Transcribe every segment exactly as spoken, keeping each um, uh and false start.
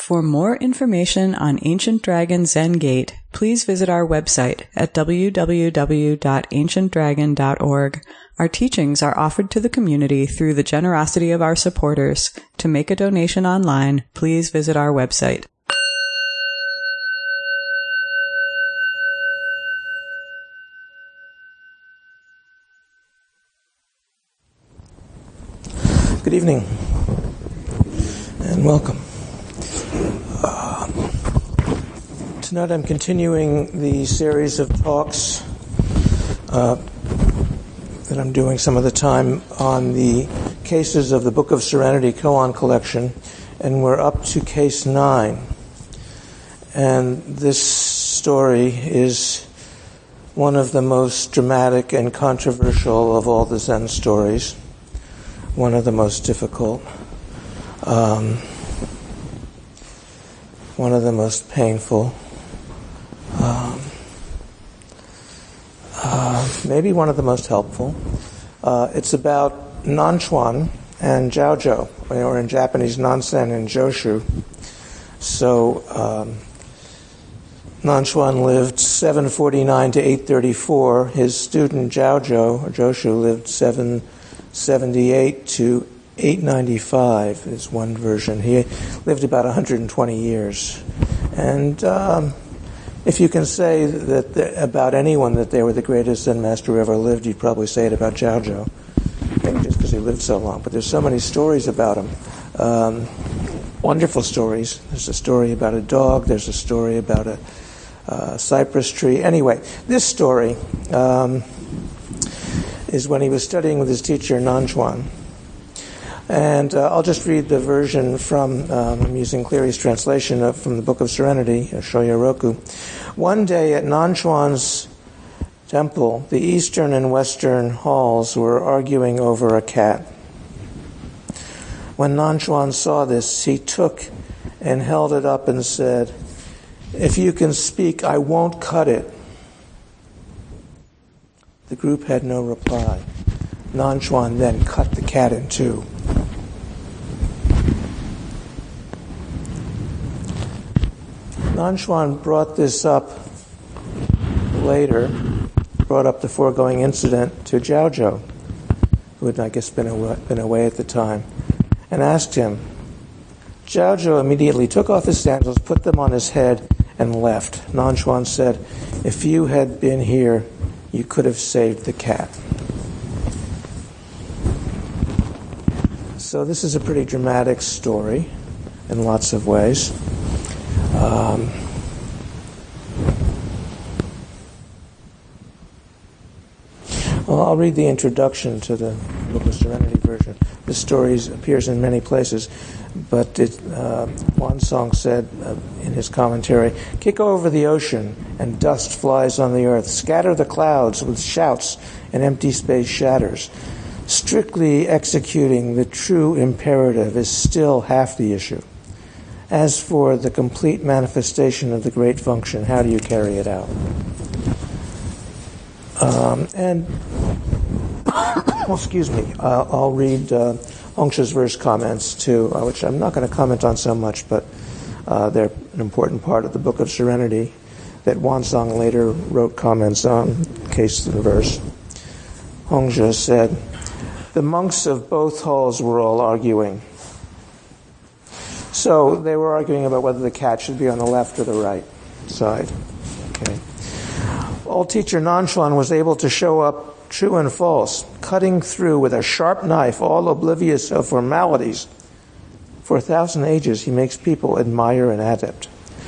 For more information on Ancient Dragon Zen Gate, please visit our website at w w w dot ancient dragon dot org. Our teachings are offered to the community through the generosity of our supporters. To make a donation online, please visit our website. Good evening, and welcome. Uh, tonight I'm continuing the series of talks uh, that I'm doing some of the time on the cases of the Book of Serenity koan collection, and we're up to case nine. And this story is one of the most dramatic and controversial of all the Zen stories. One of the most difficult, um, one of the most painful, um, uh, maybe one of the most helpful. Uh, it's about Nanchuan and Jiaozhou, or in Japanese, Nansen and Joshu. So, um, Nanchuan lived seven forty-nine to eight thirty-four. His student Jiaozhou, or Joshu, lived seven seventy-eight to eight ninety-five is one version. He lived about one hundred twenty years. And um, if you can say that the, about anyone that they were the greatest Zen master who ever lived, you'd probably say it about Jiaozhou. Maybe just because he lived so long. But there's so many stories about him. Um, wonderful stories. There's a story about a dog. There's a story about a uh, cypress tree. Anyway, this story Um, is when he was studying with his teacher, Nanchuan. And uh, I'll just read the version from, um, I'm using Cleary's translation of, from the Book of Serenity, Shoyoroku. One day at Nanchuan's temple, the eastern and western halls were arguing over a cat. When Nanchuan saw this, he took and held it up and said, "If you can speak, I won't cut it." The group had no reply. Nanchuan then cut the cat in two. Nanchuan brought this up later, brought up the foregoing incident to Jiaozhou, who had, I guess, been away, been away at the time, and asked him. Jiaozhou immediately took off his sandals, put them on his head, and left. Nanchuan said, "If you had been here, you could have saved the cat." So this is a pretty dramatic story in lots of ways. Um, well, I'll read the introduction to the Book of Serenity version. This story appears in many places, but it, uh, Wansong said uh, in his commentary, "Kick over the ocean and dust flies on the earth. Scatter the clouds with shouts and empty space shatters. Strictly executing the true imperative is still half the issue. As for the complete manifestation of the great function, how do you carry it out?" Um, and, well, excuse me, I'll, I'll read uh, Hongsha's verse comments too, uh, which I'm not going to comment on so much, but uh, they're an important part of the Book of Serenity that Wansong later wrote comments on, case and verse. Hongsha said, "The monks of both halls were all arguing." So they were arguing about whether the cat should be on the left or the right side. Okay. Old teacher Nanchuan was able to show up true and false, cutting through with a sharp knife, all oblivious of formalities. For a thousand ages, he makes people admire an adept.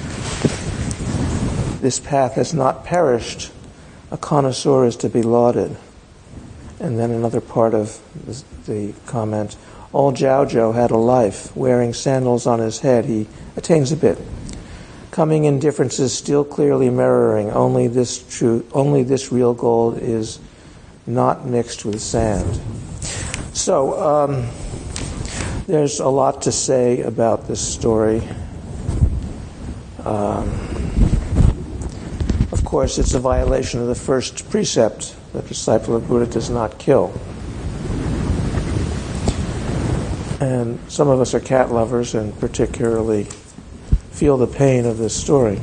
This path has not perished. A connoisseur is to be lauded. And then another part of the comment, old Jiaozhou had a life. Wearing sandals on his head, he attains a bit. Coming in differences still clearly mirroring, only this true, only this real gold is not mixed with sand. So, um, there's a lot to say about this story. Um, of course, it's a violation of the first precept. The disciple of Buddha does not kill. And some of us are cat lovers, and particularly feel the pain of this story.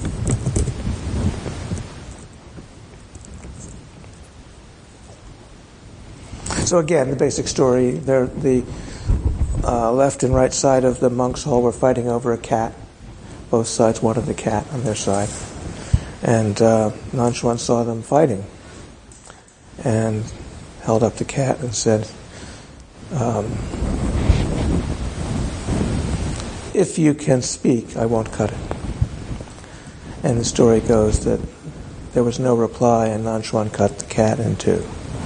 So again, the basic story, the uh, left and right side of the monk's hall were fighting over a cat. Both sides wanted the cat on their side. And uh, Nanchuan saw them fighting and held up the cat and said, um, if you can speak, I won't cut it. And the story goes that there was no reply, and Nanchuan cut the cat in two.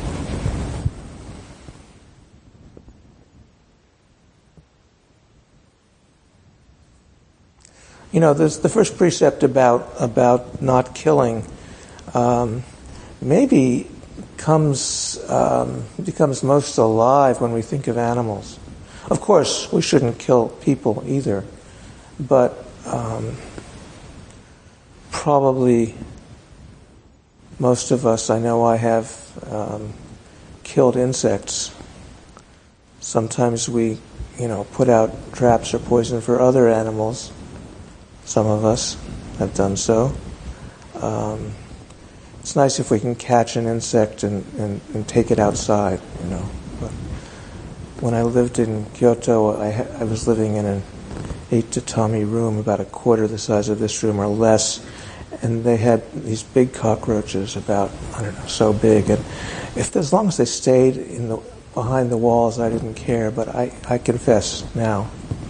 You know, this, the first precept about about not killing um, maybe comes um, becomes most alive when we think of animals. Of course, we shouldn't kill people either, but um, probably most of us, I know I have um, killed insects. Sometimes we, you know, put out traps or poison for other animals. Some of us have done so. Um, it's nice if we can catch an insect and, and, and take it outside, you know. But when I lived in Kyoto, I, ha- I was living in an eight tatami room, about a quarter the size of this room or less, and they had these big cockroaches, about, I don't know, so big. And if as long as they stayed in the behind the walls, I didn't care. But I, I confess now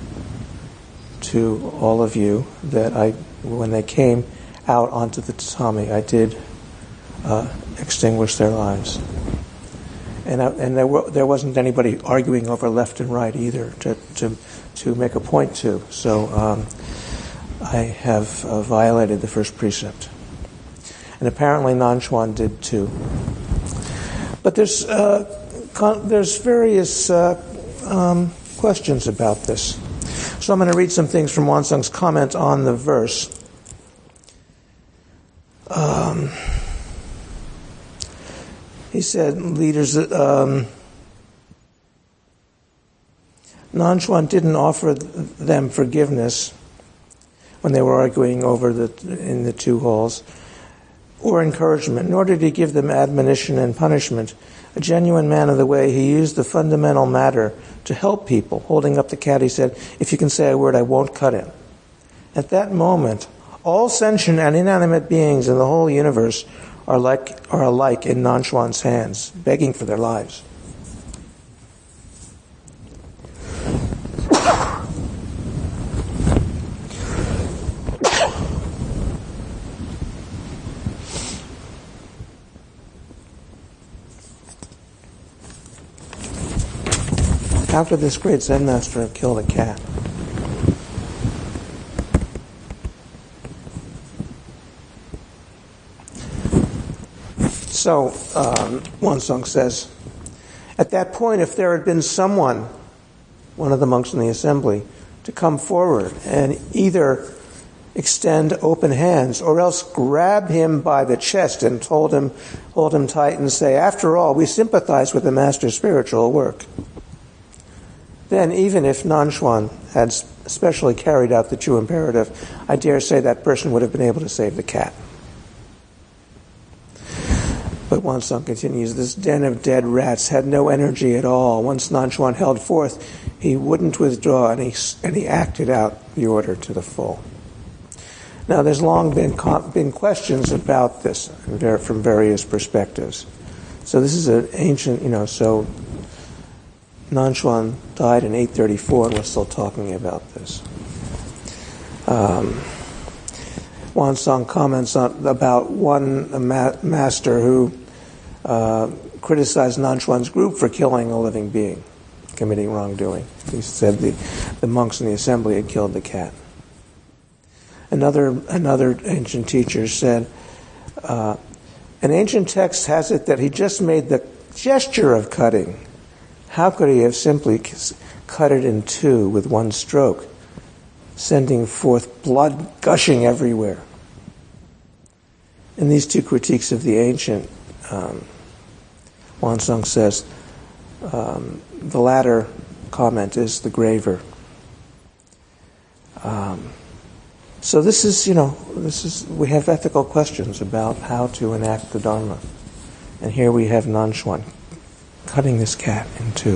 to all of you that I, when they came out onto the tatami, I did uh, extinguish their lives, and I, and there were, there wasn't anybody arguing over left and right either to to to make a point to. So um, I have uh, violated the first precept, and apparently Nanchuan did too. But there's uh, con- there's various uh, um, questions about this. So I'm going to read some things from Wansung's comment on the verse. Um, he said, leaders, um, Nanchuan didn't offer them forgiveness when they were arguing over the in the two halls, or encouragement, nor did he give them admonition and punishment. A genuine man of the way, he used the fundamental matter to help people. Holding up the cat, he said, if you can say a word, I won't cut it. At that moment, all sentient and inanimate beings in the whole universe are like are alike in Nanchuan's hands, begging for their lives. How could this great Zen master have killed a cat? So, um, Wansung says, at that point, if there had been someone, one of the monks in the assembly, to come forward and either extend open hands or else grab him by the chest and hold him, hold him tight and say, after all, we sympathize with the master's spiritual work, then even if Nanchuan had specially carried out the true imperative, I dare say that person would have been able to save the cat. But Wansung continues, this den of dead rats had no energy at all. Once Nanchuan held forth, he wouldn't withdraw, and he, and he acted out the order to the full. Now, there's long been been questions about this from various perspectives. So this is an ancient, you know, so Nanchuan died in eight thirty-four, and we're still talking about this. Um, Wansung comments on, about one ma- master who uh, criticized Nanchuan's group for killing a living being, committing wrongdoing. He said the, the monks in the assembly had killed the cat. Another another ancient teacher said, uh, an ancient text has it that he just made the gesture of cutting. How could he have simply cut it in two with one stroke, sending forth blood gushing everywhere? In these two critiques of the ancient, um, Wansung says, um, the latter comment is the graver. Um, So this is, you know, this is, we have ethical questions about how to enact the Dharma. And here we have Nanchuan cutting this cat in two.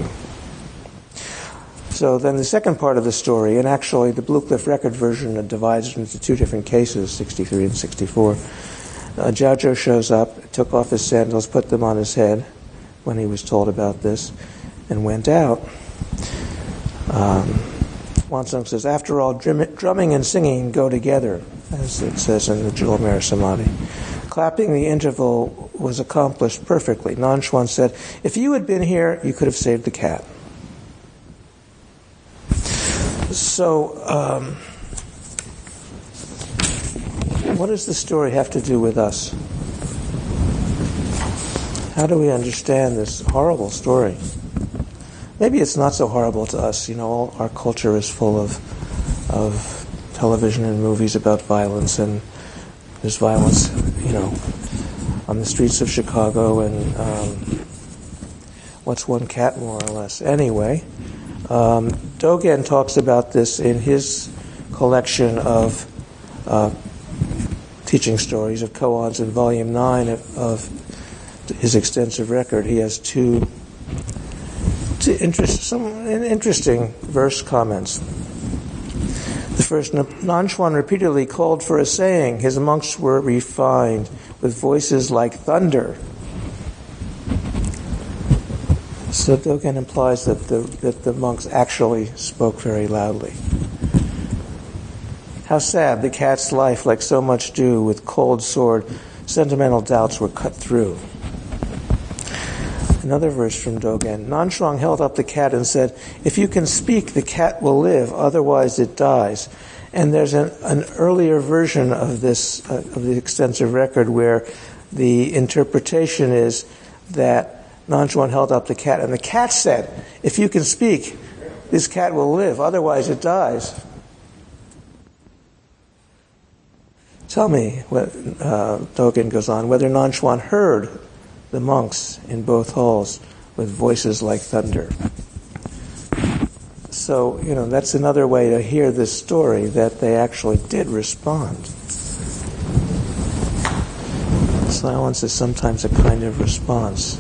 So then the second part of the story, and actually the Blue Cliff Record version divides into two different cases, sixty-three and sixty-four. Uh, Jiaozhou shows up, took off his sandals, put them on his head when he was told about this, and went out. Um, Wansong says, after all, drum- drumming and singing go together, as it says in the Jewel Mare Samadhi. Clapping the interval was accomplished perfectly. Nanchuan said, if you had been here, you could have saved the cat. So, um, what does the story have to do with us? How do we understand this horrible story? Maybe it's not so horrible to us. You know, all our culture is full of of television and movies about violence, and there's violence, you know, on the streets of Chicago, and um, what's one cat, more or less. Anyway, um, Dogen talks about this in his collection of uh, teaching stories of koans in Volume nine of, of his extensive record. He has two Interest, some interesting verse comments. The first, Nanchuan repeatedly called for a saying. His monks were refined with voices like thunder. So Dogen implies that the that the monks actually spoke very loudly. How sad, the cat's life, like so much dew, with cold sword, sentimental doubts were cut through. Another verse from Dogen. Nanchuan held up the cat and said, if you can speak, the cat will live, otherwise it dies. And there's an, an earlier version of this, uh, of the extensive record, where the interpretation is that Nanchuan held up the cat, and the cat said, if you can speak, this cat will live, otherwise it dies. Tell me, what, uh, Dogen goes on, whether Nanchuan heard the monks in both halls with voices like thunder. So, you know, that's another way to hear this story, that they actually did respond. Silence is sometimes a kind of response.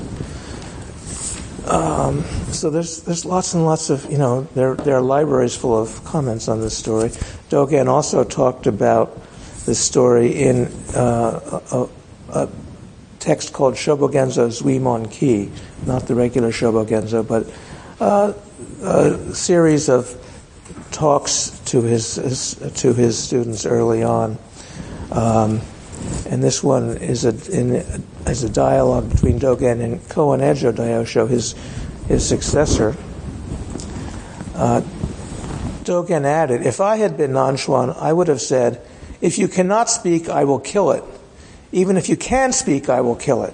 Um, so there's there's lots and lots of, you know, there there are libraries full of comments on this story. Dogen also talked about this story in uh, a, a text called Shobogenzo Zuimon Ki, not the regular Shobogenzo, but uh, a series of talks to his, his to his students early on, um, and this one is a in, is a dialogue between Dogen and Koan Ejo Daiyosho, his his successor. Uh, Dogen added, "If I had been Nanchuan, I would have said, if you cannot speak, I will kill it. Even if you can speak, I will kill it."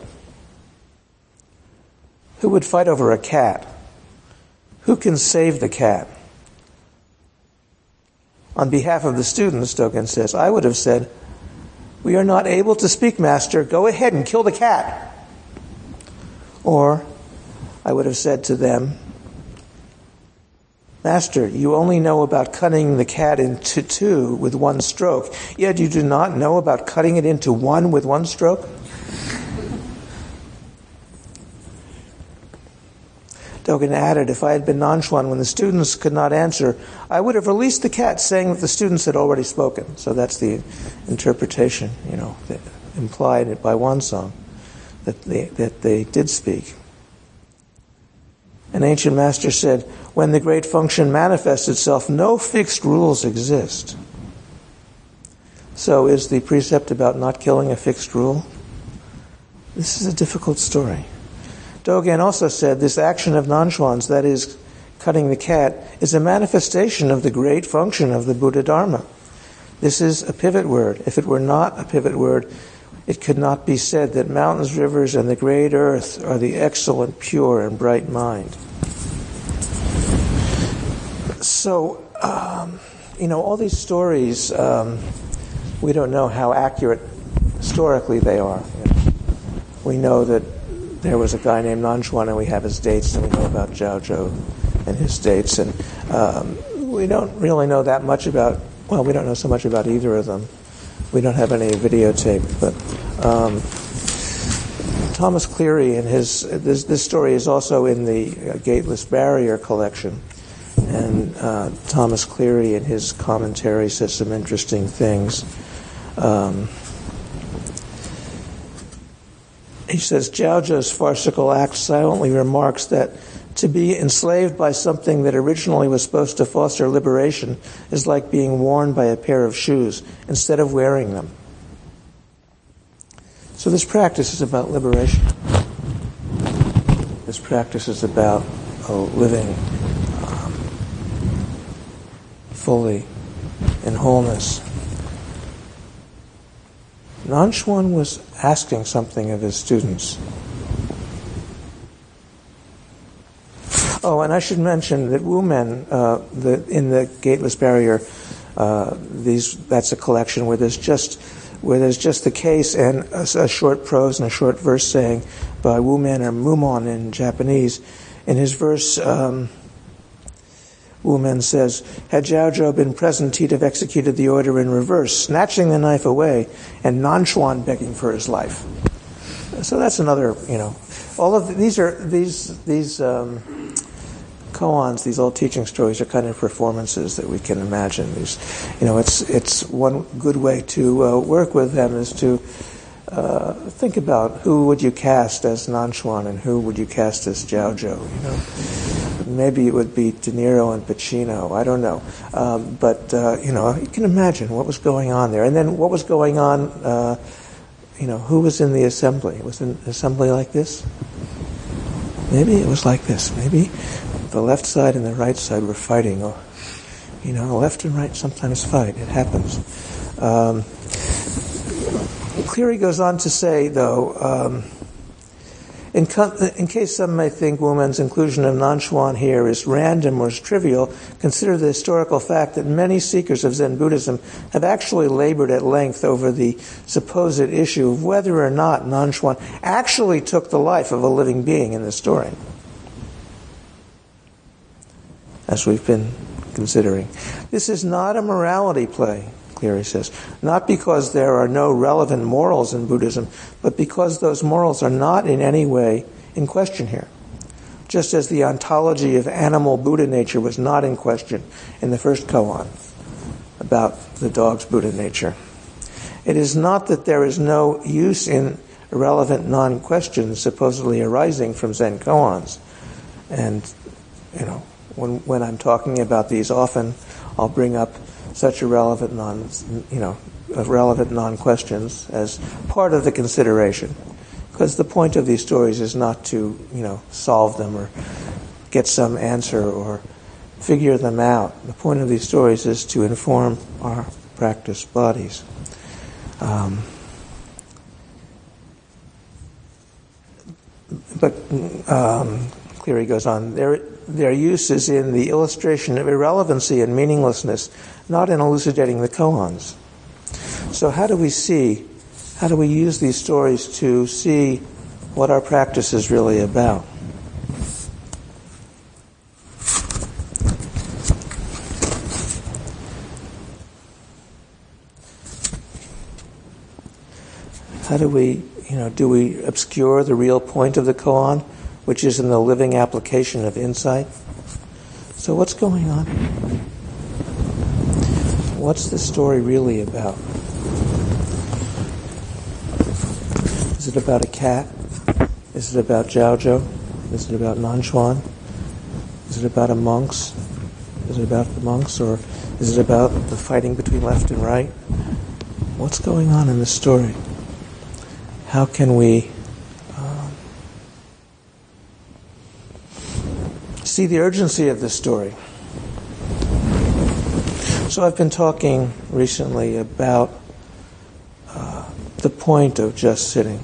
Who would fight over a cat? Who can save the cat? On behalf of the students, Dogen says, I would have said, we are not able to speak, master. Go ahead and kill the cat. Or I would have said to them, Master, you only know about cutting the cat into two with one stroke, yet you do not know about cutting it into one with one stroke? Dogen added, if I had been Nanchuan when the students could not answer, I would have released the cat, saying that the students had already spoken. So that's the interpretation, you know, implied by Wansong, that they, that they did speak. An ancient master said, when the great function manifests itself, no fixed rules exist. So is the precept about not killing a fixed rule? This is a difficult story. Dogen also said this action of Nanchuan's, that is, cutting the cat, is a manifestation of the great function of the Buddha Dharma. This is a pivot word. If it were not a pivot word, it could not be said that mountains, rivers, and the great earth are the excellent, pure, and bright mind. So, um, you know, all these stories, um, we don't know how accurate historically they are. You know, we know that there was a guy named Nanchuan, and we have his dates, and we know about Jiaozhou and his dates, and um, we don't really know that much about well, we don't know so much about either of them. We don't have any videotape, but um, Thomas Cleary and his this, this story is also in the uh, Gateless Barrier collection, and uh, Thomas Cleary in his commentary says some interesting things. Um, he says Jiao Zhou's farcical act silently remarks that to be enslaved by something that originally was supposed to foster liberation is like being worn by a pair of shoes instead of wearing them. So this practice is about liberation. This practice is about oh, living um, fully in wholeness. Nanchuan was asking something of his students. Oh, and I should mention that Wu Men, uh, the, in the Gateless Barrier, uh, these that's a collection where there's just where there's just the case and a, a short prose and a short verse saying by Wu Men, or Mumon in Japanese. In his verse, um, Wu Men says, "Had Jiao Zhou been present, he'd have executed the order in reverse, snatching the knife away, and Nanchuan begging for his life." So that's another, you know, all of the, these are these these. Um, koans, these old teaching stories, are kind of performances that we can imagine. These, you know, it's it's one good way to uh, work with them is to uh, think about who would you cast as Nanchuan and who would you cast as Jiao Zhou. You know, maybe it would be De Niro and Pacino. I don't know, um, but uh, you know, you can imagine what was going on there, and then what was going on. Uh, you know, who was in the assembly? Was an assembly like this? Maybe it was like this. Maybe the left side and the right side were fighting. Or, you know, left and right sometimes fight. It happens. Um, Cleary goes on to say, though, um, in, com- in case some may think Wu Men's inclusion of Nanchuan here is random or is trivial, consider the historical fact that many seekers of Zen Buddhism have actually labored at length over the supposed issue of whether or not Nanchuan actually took the life of a living being in the story, as we've been considering. This is not a morality play, Cleary says, not because there are no relevant morals in Buddhism, but because those morals are not in any way in question here. Just as the ontology of animal Buddha nature was not in question in the first koan about the dog's Buddha nature. It is not that there is no use in irrelevant non-questions supposedly arising from Zen koans. And, you know, when when I'm talking about these, often I'll bring up such irrelevant non, you know, irrelevant non-questions as part of the consideration, because the point of these stories is not to, you know, solve them or get some answer or figure them out. The point of these stories is to inform our practice bodies. Um, but um, Cleary goes on, their, their use is in the illustration of irrelevancy and meaninglessness, not in elucidating the koans. So how do we see, how do we use these stories to see what our practice is really about? How do we, you know, do we obscure the real point of the koan, which is in the living application of insight? So what's going on? What's the story really about? Is it about a cat? Is it about Jiao Zhou? Is it about Nanchuan? Is it about a monks? Is it about the monks, or is it about the fighting between left and right? What's going on in this story? How can we um, see the urgency of this story? So I've been talking recently about uh, the point of just sitting,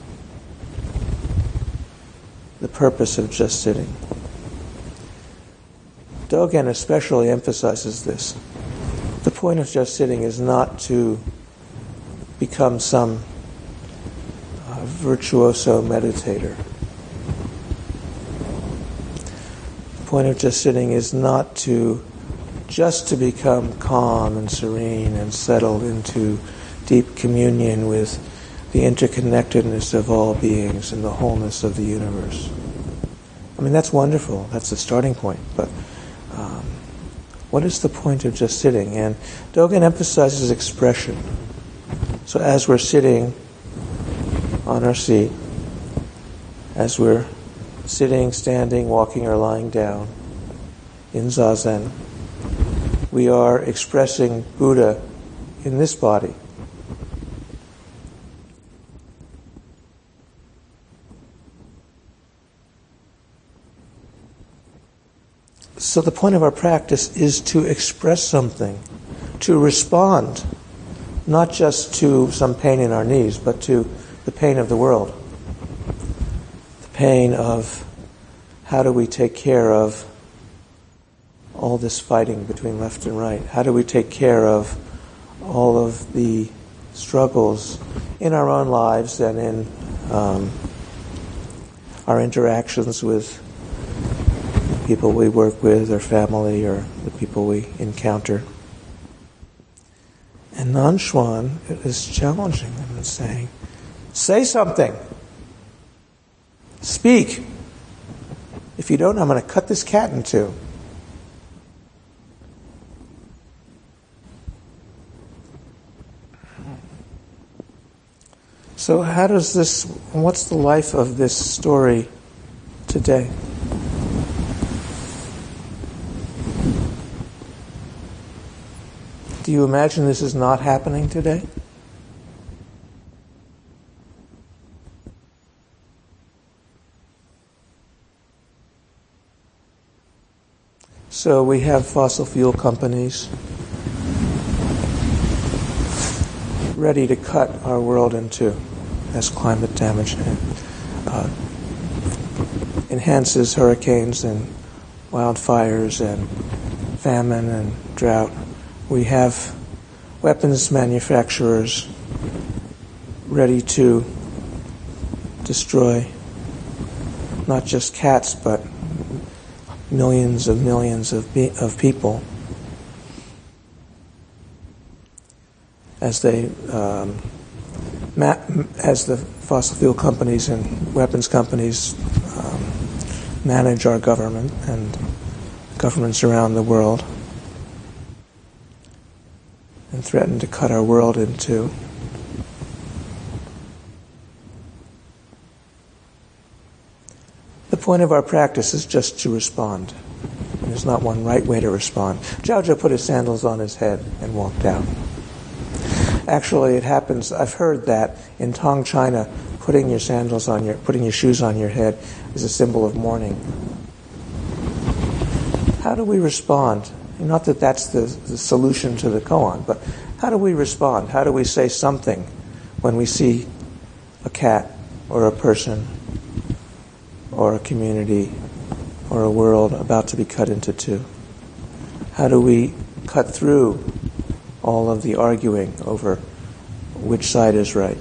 the purpose of just sitting. Dogen especially emphasizes this. The point of just sitting is not to become some uh, virtuoso meditator. The point of just sitting is not to just to become calm and serene and settled into deep communion with the interconnectedness of all beings and the wholeness of the universe. I mean, that's wonderful. That's the starting point. But um, what is the point of just sitting? And Dogen emphasizes expression. So as we're sitting on our seat, as we're sitting, standing, walking, or lying down in Zazen, we are expressing Buddha in this body. So the point of our practice is to express something, to respond, not just to some pain in our knees, but to the pain of the world. The pain of how do we take care of all this fighting between left and right? How do we take care of all of the struggles in our own lives and in um, our interactions with people we work with, or family, or the people we encounter? And Nanchuan is challenging them and saying, say something. Speak. If you don't, I'm going to cut this cat in two. So how does this, what's the life of this story today? Do you imagine this is not happening today? So we have fossil fuel companies ready to cut our world in two as climate damage uh, enhances hurricanes and wildfires and famine and drought. We have weapons manufacturers ready to destroy not just cats, but millions of millions of be- of people as they um, ma- as the fossil fuel companies and weapons companies um, manage our government and governments around the world, and threaten to cut our world in two. The point of our practice is just to respond. There's not one right way to respond. Jiaozhou put his sandals on his head and walked out. Actually, it happens, I've heard that in Tong China, putting your sandals on your, putting your shoes on your head is a symbol of mourning. How do we respond? Not that that's the, the solution to the koan, but how do we respond? How do we say something when we see a cat or a person or a community or a world about to be cut into two? How do we cut through all of the arguing over which side is right?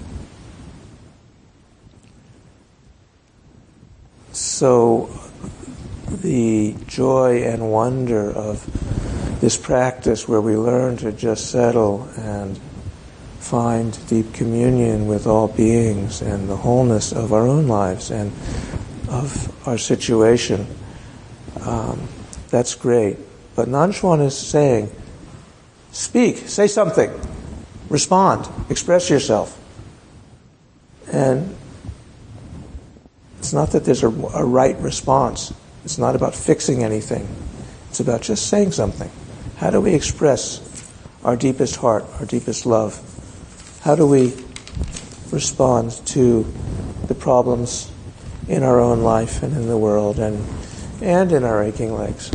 So the joy and wonder of this practice, where we learn to just settle and find deep communion with all beings and the wholeness of our own lives and of our situation, um, that's great. But Nanchuan is saying, speak, say something, respond, express yourself. And it's not that there's a, a right response. It's not about fixing anything. It's about just saying something. How do we express our deepest heart, our deepest love? How do we respond to the problems in our own life and in the world and and in our aching legs?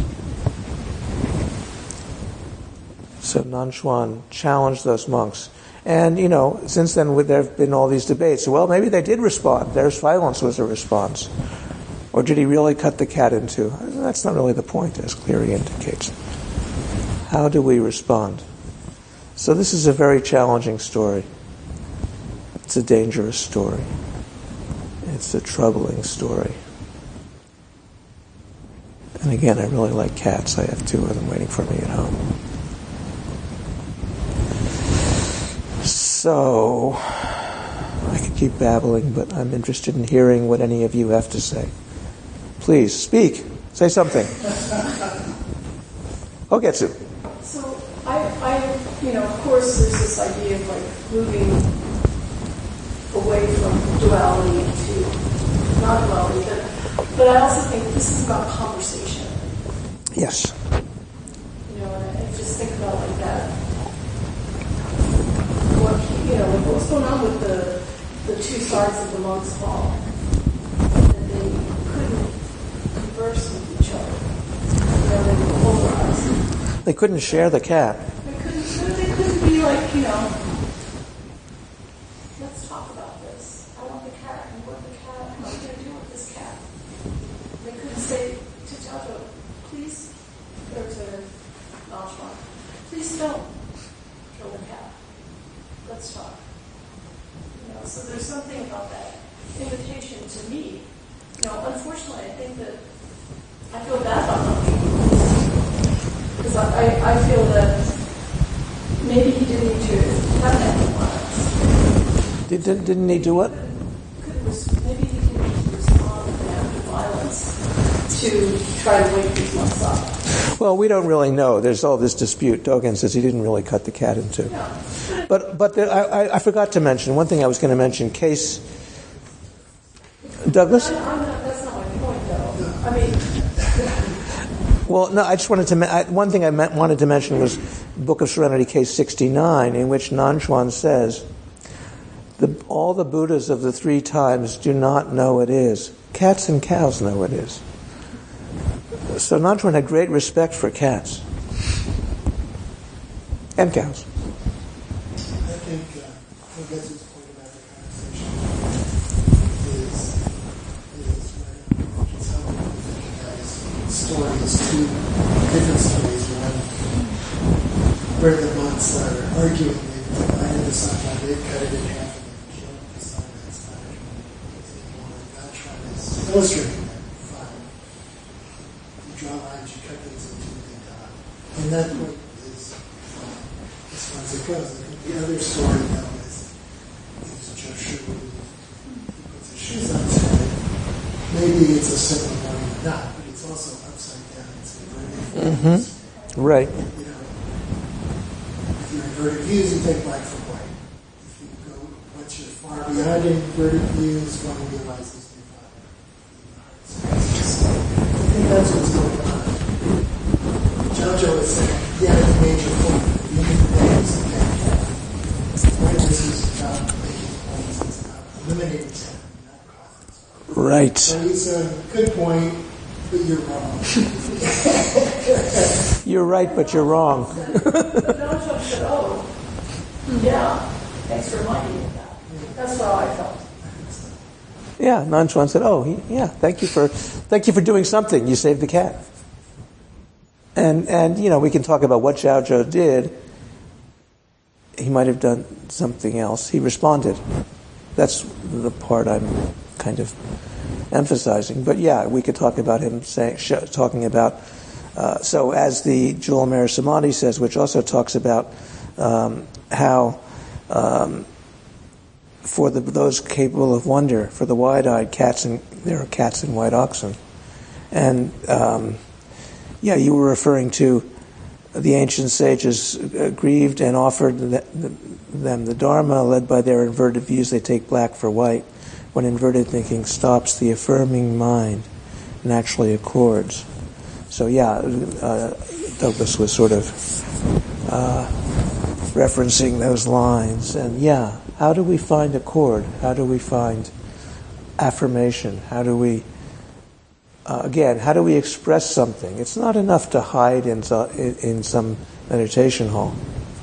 So Nanchuan challenged those monks. And, you know, since then there have been all these debates. Well, maybe they did respond. Their silence was a response. Or did he really cut the cat in two? That's not really the point, as Cleary indicates. How do we respond? So this is a very challenging story. It's a dangerous story. It's a troubling story. And again, I really like cats. I have two of them waiting for me at home. So, I could keep babbling, but I'm interested in hearing what any of you have to say. Please, speak. Say something. Ogetsu. So, I, I, you know, of course, there's this idea of like moving away from duality to non-duality, but, but I also think this is about conversation. Yes. You know, and I, I just think about like that. What, you know, what's going on with the the two sides of the monk's ball? That they couldn't converse with each other. You know, they were polarized. They couldn't share the cat. They couldn't, they couldn't be like, you know, let's talk about this. I want the cat. You want the cat? What are you going to do with this cat? They couldn't say to Jojo, please, or to Nashwan, please don't kill the cat. Let's talk. You know, so there's something about that invitation to me. You know, unfortunately, I think that I feel bad about not being because I, I, I feel that maybe he didn't need to have that violence. Did, did, didn't need to what? Could res- maybe he didn't need to respond to the act of violence to try to wake these monks up. Well, we don't really know. There's all this dispute. Dogen says he didn't really cut the cat in two. Yeah. But but there, I, I forgot to mention, one thing I was going to mention, case... Douglas? I'm not, that's not my point, though. I mean... Well, no, I just wanted to... I, one thing I meant, wanted to mention was Book of Serenity, case sixty-nine, in which Nanchuan says, the, all the Buddhas of the three times do not know it is. Cats and cows know it is. So Nanchuan had great respect for cats. And cows. I think uh, Ogetsu's point about the conversation is, is right on. It's how we recognize stories, two different stories. One where the monks are arguing, they've divided the sangha, they've cut it in half and they've killed the sangha. It's not anymore. Nanchuan is illustrating that. Fine. You draw lines, you cut things into the dot. And that point is fine. As far as it goes. I think the other story now is, is Joshu, who puts his shoes on his head. Maybe it's a simple one or not, but it's also upside down. It's inverted views. Mm-hmm. Right. You know, if you're inverted views, you take black for white. If you go, once you're far beyond inverted views, one realizes you've got I think that's what's going on. Jojo is saying, yeah, the major point. The major point is the cat. Right, this is about making points. It's about eliminating ten, not causes. Right. So he's a good point, but you're wrong. You're right, but you're wrong. But Nashwan said, oh, yeah, thanks for reminding me of that. That's how I felt. Yeah, Nanchuan said, oh, he, yeah, thank you for thank you for doing something. You saved the cat. And, and you know, we can talk about what Zhao Zhou did. He might have done something else. He responded. That's the part I'm kind of emphasizing. But yeah, we could talk about him saying, sh- talking about, uh, so as the Jewel Mare Samadhi says, which also talks about um, how um, for the, those capable of wonder, for the wide-eyed cats, and there are cats and white oxen. And um, yeah, you were referring to the ancient sages uh, grieved and offered the, the, them the Dharma, led by their inverted views. They take black for white. When inverted thinking stops, the affirming mind naturally accords. So yeah, uh, Douglas was sort of uh, referencing those lines. And yeah, how do we find accord? How do we find affirmation? How do we Uh, again, how do we express something? It's not enough to hide in, so, in, in some meditation hall.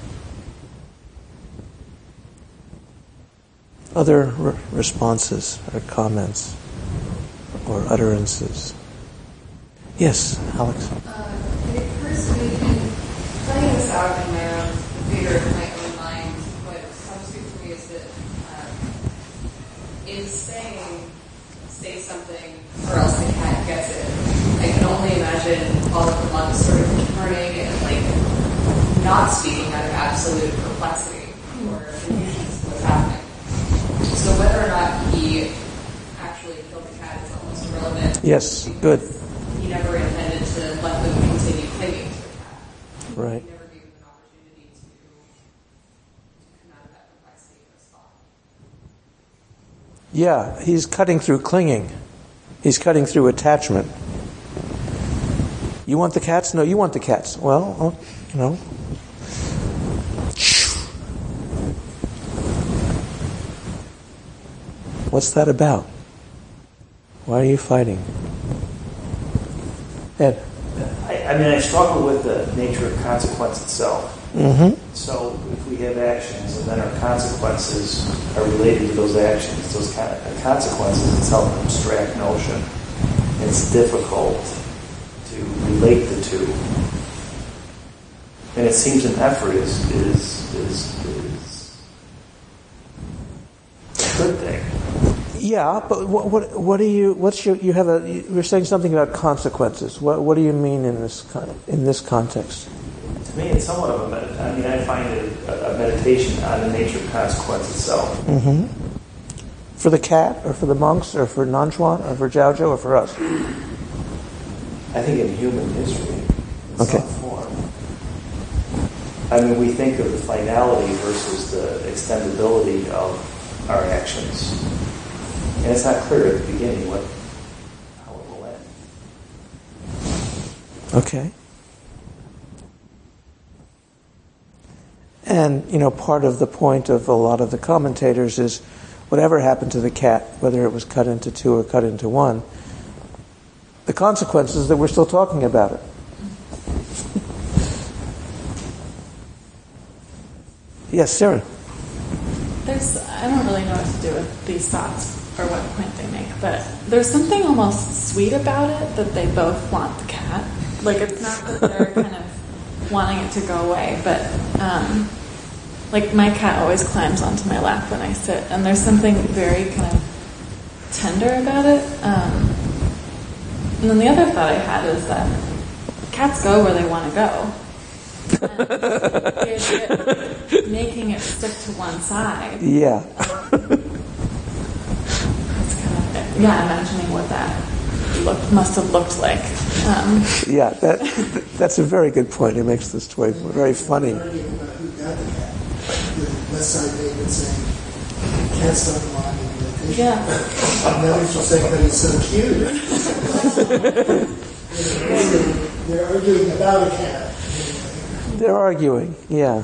Other re- responses or comments or utterances? Yes, Alex? Uh, it occurs to me, playing this out in my own theater of my own mind, what comes through for me is that uh, in saying, say something or else the cat gets it, I can only only imagine all of the monks sort of turning and like not speaking out of absolute perplexity or confusion as to what's happening. So whether or not he actually killed the cat is almost irrelevant. Yes, good. He never intended to let them continue clinging to the cat. Right. He never gave them an opportunity to, to come out of that complexity of his thought. Yeah, he's cutting through clinging. He's cutting through attachment. You want the cats? No, you want the cats. Well, oh, you know. What's that about? Why are you fighting? Ed? I, I mean, I struggle with the nature of consequence itself. Mm-hmm. So if we have actions and then our consequences are related to those actions, those kind of consequences itself an abstract notion. It's difficult to relate the two. And it seems an effort is is is, is a good thing. Yeah, but what what what do you? What's your? You have a. You're saying something about consequences. What what do you mean in this con- in this context? To me, it's somewhat of a med- I mean, I find it a, a meditation on the nature of consequence itself. Mm-hmm. For the cat, or for the monks, or for Nanchuan, or for Zhaozhou, or for us? I think in human history, in okay. some form. I mean, we think of the finality versus the extendability of our actions. And it's not clear at the beginning what how it will end. Okay. And, you know, part of the point of a lot of the commentators is whatever happened to the cat, whether it was cut into two or cut into one, the consequence is that we're still talking about it. Yes, Sarah? There's, I don't really know what to do with these thoughts or what point they make, but there's something almost sweet about it that they both want the cat. Like, it's not that they're kind of wanting it to go away, but um, like my cat always climbs onto my lap when I sit, and there's something very kind of tender about it. Um, and then the other thought I had is that cats go where they want to go. And the idea of making it stick to one side. Yeah. It's kind of, yeah, imagining what that look, must have looked like. Um, yeah, that that's a very good point. It makes this toy very funny. Left side David saying, cats don't belong in meditation. Yeah. And then he's just saying that he's so cute. They're arguing about a cat. They're arguing, yeah.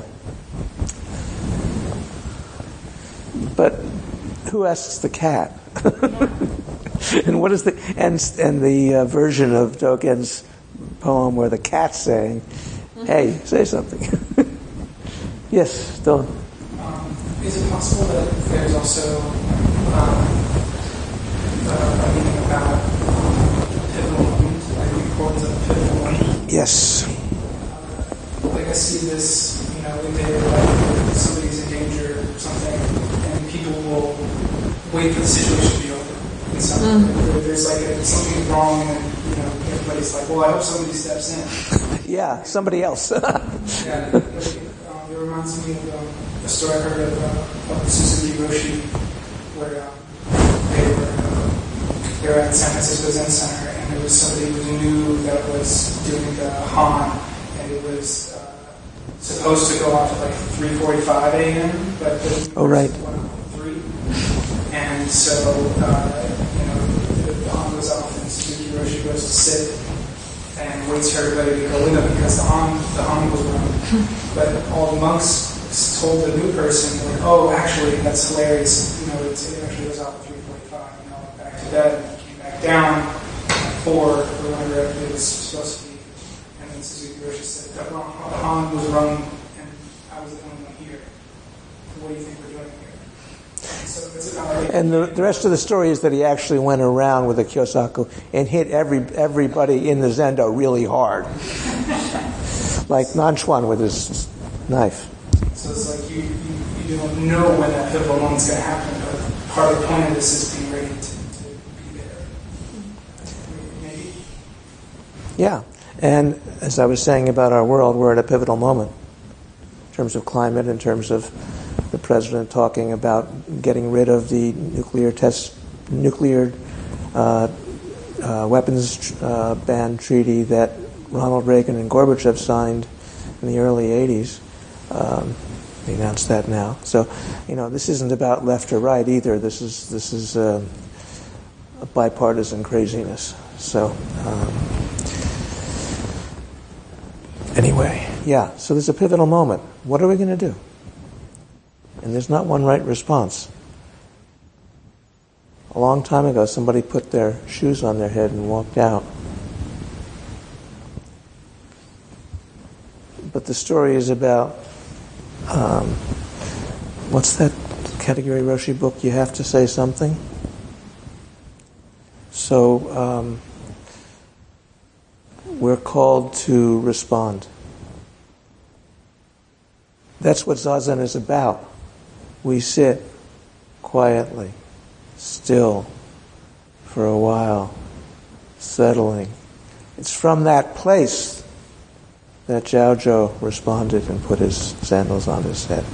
But who asks the cat? And what is the and and the uh, version of Dogen's poem where the cat's saying, "Hey, say something." Yes, Dylan. Um, is it possible that there's also um, uh, a meaning about pivotal moment, like the importance of a pivotal moment? Yes. Uh, like I see this, you know, in there, like somebody's in danger or something, and people will wait for the situation to be over. And some, mm. There's like a, something wrong, and you know, everybody's like, "Well, I hope somebody steps in." Yeah, somebody else. Yeah. Like, um, it reminds me of um, a story I heard of, uh, of Suzuki Roshi, where um, they were uh, they were at San Francisco Zen Center, and there was somebody who knew that was doing the Han, and it was uh, supposed to go off at like three forty-five a.m., but the oh right, went off at three, and so uh, you know the Han goes off, and Suzuki Roshi goes to sit and waits for everybody to go in it because the Han the Han was running. But all the monks told the new person, like, "Oh, actually, that's hilarious. You know, it's, it actually goes out at three forty-five. You know, went back to bed and came back down at four or whenever it was supposed to be." And then Suzuki Roshi said, "The Han was running, and I was the only one here. What do you think we're doing here?" So it's about like, and the, the rest of the story is that he actually went around with a Kyosaku and hit every everybody in the Zendo really hard. Like Nanchuan with his knife. So it's like you, you, you don't know when that pivotal moment's going to happen, but part of the point of this is being ready to, to be there. Maybe? Yeah. And as I was saying about our world, we're at a pivotal moment in terms of climate, in terms of the president talking about getting rid of the nuclear test, nuclear uh, uh, weapons uh, ban treaty that Ronald Reagan and Gorbachev signed in the early eighties. Um, they announced that now. So, you know, this isn't about left or right either. This is this is uh, a bipartisan craziness. So. Um, Anyway, yeah, so there's a pivotal moment. What are we going to do? And there's not one right response. A long time ago, somebody put their shoes on their head and walked out. But the story is about, um, what's that Katagiri Roshi book, You Have to Say Something? So, um, we're called to respond. That's what Zazen is about. We sit quietly, still, for a while, settling. It's from that place that Jiaozhou responded and put his sandals on his head.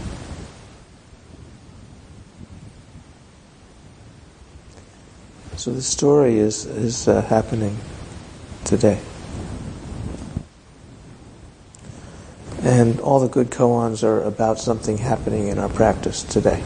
So the story is, is uh, happening today. And all the good koans are about something happening in our practice today.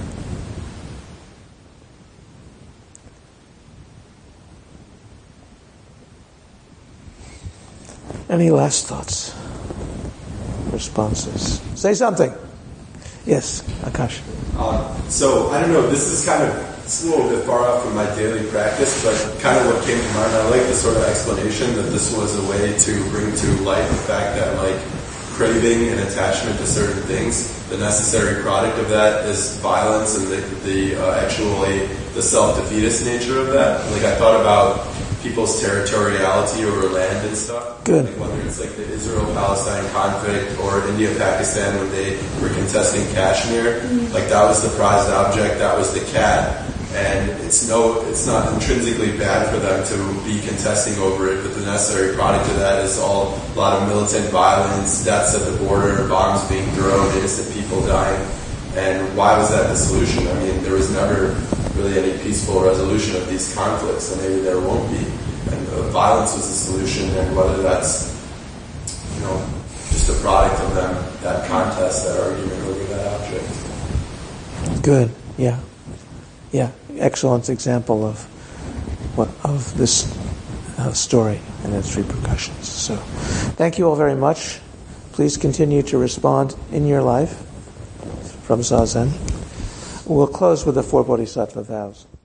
Any last thoughts? Responses? Say something. Yes, Akash. Um, so, I don't know, this is kind of, it's a little bit far off from my daily practice, but kind of what came to mind, I like the sort of explanation that this was a way to bring to light the fact that, like, craving and attachment to certain things, the necessary product of that is violence and the, the uh, actually the self-defeatist nature of that. Like I thought about people's territoriality over land and stuff. Good. Like whether it's like the Israel-Palestine conflict or India-Pakistan when they were contesting Kashmir, mm-hmm. like that was the prized object, that was the cat. And it's no, it's not intrinsically bad for them to be contesting over it, but the necessary product of that is all a lot of militant violence, deaths at the border, bombs being thrown, innocent people dying. And why was that the solution? I mean, there was never really any peaceful resolution of these conflicts, and maybe there won't be. And uh, violence was the solution, and whether that's, you know, just a product of them, that contest, that argument over that object. Good. Yeah. Yeah. Excellent example of what of this uh, story and its repercussions. So, thank you all very much. Please continue to respond in your life from Zazen. We'll close with the four Bodhisattva vows.